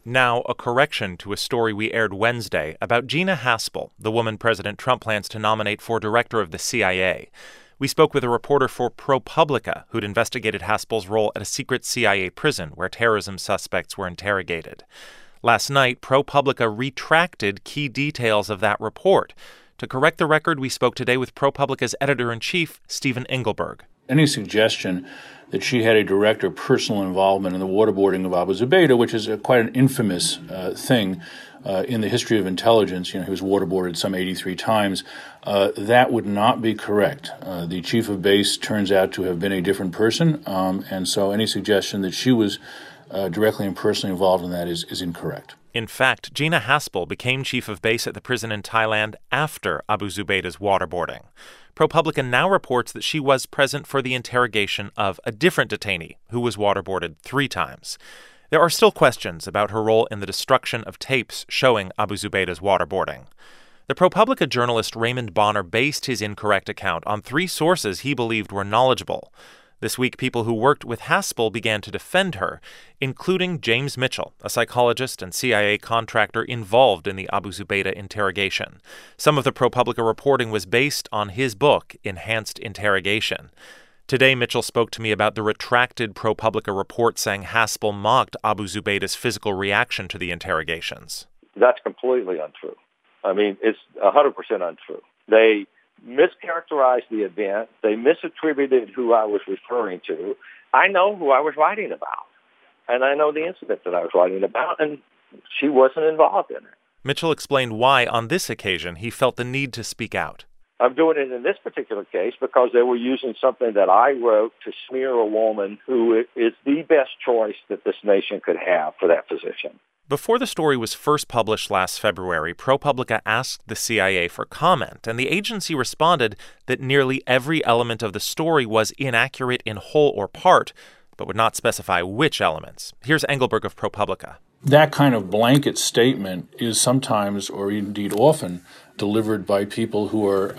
Now, a correction to a story we aired Wednesday about Gina Haspel, the woman President Trump plans to nominate for director of the CIA. We spoke with a reporter for ProPublica who'd investigated Haspel's role at a secret CIA prison where terrorism suspects were interrogated. Last night, ProPublica retracted key details of that report. To correct the record, we spoke today with ProPublica's editor-in-chief, Stephen Engelberg. Any suggestion that she had a direct or personal involvement in the waterboarding of Abu Zubaydah, which is quite an infamous thing in the history of intelligence. He was waterboarded some 83 times. That would not be correct. The chief of base turns out to have been a different person, and so any suggestion that she was directly and personally involved in that is incorrect. In fact, Gina Haspel became chief of base at the prison in Thailand after Abu Zubaydah's waterboarding. ProPublica now reports that she was present for the interrogation of a different detainee who was waterboarded 3 times. There are still questions about her role in the destruction of tapes showing Abu Zubaydah's waterboarding. The ProPublica journalist Raymond Bonner based his incorrect account on 3 sources he believed were knowledgeable. This week, people who worked with Haspel began to defend her, including James Mitchell, a psychologist and CIA contractor involved in the Abu Zubaydah interrogation. Some of the ProPublica reporting was based on his book, Enhanced Interrogation. Today, Mitchell spoke to me about the retracted ProPublica report saying Haspel mocked Abu Zubaydah's physical reaction to the interrogations. That's completely untrue. I mean, it's 100% untrue. They mischaracterized the event. They misattributed who I was referring to. I know who I was writing about, and I know the incident that I was writing about, and she wasn't involved in it. Mitchell explained why, on this occasion, he felt the need to speak out. I'm doing it in this particular case because they were using something that I wrote to smear a woman who is the best choice that this nation could have for that position. Before the story was first published last February, ProPublica asked the CIA for comment, and the agency responded that nearly every element of the story was inaccurate in whole or part, but would not specify which elements. Here's Engelberg of ProPublica. That kind of blanket statement is sometimes, or indeed often, delivered by people who are,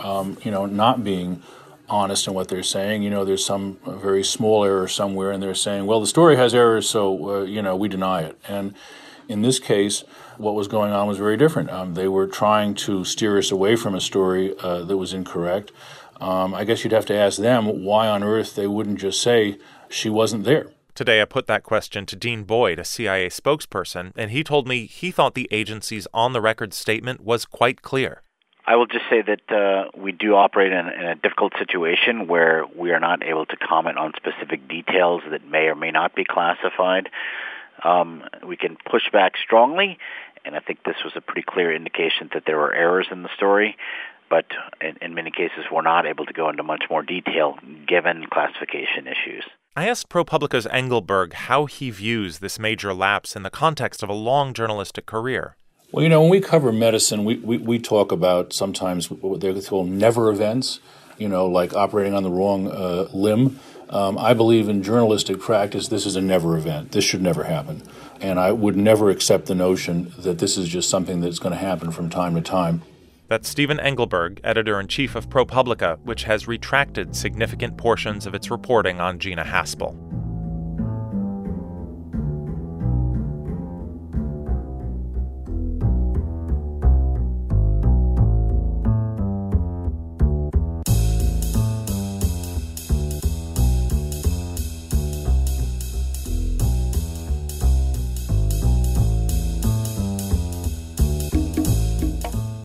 not being honest in what they're saying. There's some very small error somewhere, and they're saying, well, the story has errors, so, we deny it. And in this case, what was going on was very different. They were trying to steer us away from a story that was incorrect. I guess you'd have to ask them why on earth they wouldn't just say she wasn't there. Today, I put that question to Dean Boyd, a CIA spokesperson, and he told me he thought the agency's on-the-record statement was quite clear. I will just say that we do operate in a difficult situation where we are not able to comment on specific details that may or may not be classified. We can push back strongly, and I think this was a pretty clear indication that there were errors in the story, but in many cases we're not able to go into much more detail given classification issues. I asked ProPublica's Engelberg how he views this major lapse in the context of a long journalistic career. Well, when we cover medicine, we talk about sometimes what they call never events, like operating on the wrong limb. I believe in journalistic practice, this is a never event. This should never happen. And I would never accept the notion that this is just something that's going to happen from time to time. That's Stephen Engelberg, editor-in-chief of ProPublica, which has retracted significant portions of its reporting on Gina Haspel.